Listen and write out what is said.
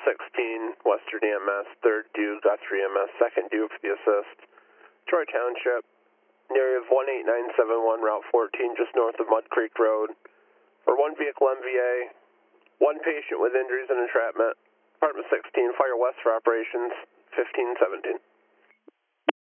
16, Western EMS, 3rd due, Guthrie EMS, 2nd due for the assist. Troy Township, area of 18971, Route 14, just north of Mud Creek Road. For 1 vehicle MVA, 1 patient with injuries and entrapment. Department 16, fire west for operations, 1517.